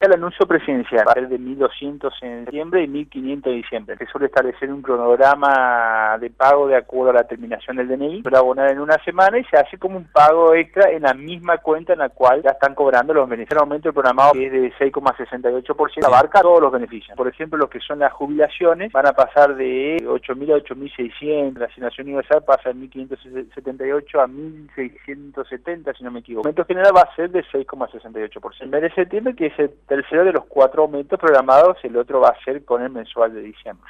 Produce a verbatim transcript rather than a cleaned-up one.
el anuncio presidencial va a ser de mil doscientos en septiembre y mil quinientos en diciembre. Se suele establecer un cronograma de pago de acuerdo a la terminación del D N I, suele abonar en una semana y se hace como un pago extra en la misma cuenta en la cual ya están cobrando los beneficios. El aumento del programado, que es de seis coma sesenta y ocho por ciento, abarca todos los beneficios. Por ejemplo, los que son las jubilaciones van a pasar de ocho mil a ocho mil seiscientos, la asignación universal pasa de mil quinientos setenta y ocho a mil seiscientos setenta, si no me equivoco. El aumento general va a ser de seis coma sesenta y ocho por ciento. El mes de septiembre, que es el tercero de los cuatro aumentos programados, el otro va a ser con el mensual de diciembre.